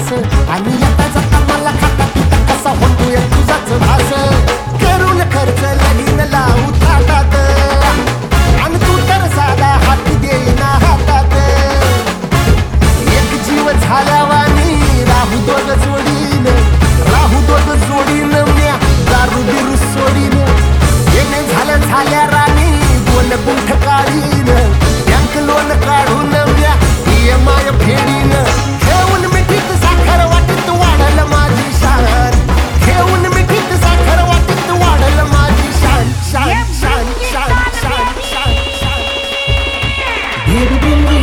घास आणि येता जाता मला खाता पिता कसा होतोय तुझाच भास करून खर्च लगीन लावू थाटात आणि तू तर साधा हात देईना हातात एक जीव झाल्यावानी राहू दोघ जोडीन म्या दारू बिरू सोडीन येणे झाल्या राणी दोन गुंठ काढीन बँक लोन काढून म्या EMI फेडीन घेऊन मिठीत साखर वाटीत वाढल माझी शान घेऊन मिठीत साखर वाटीत वाढल माझी शान शान शान शान शान शान शान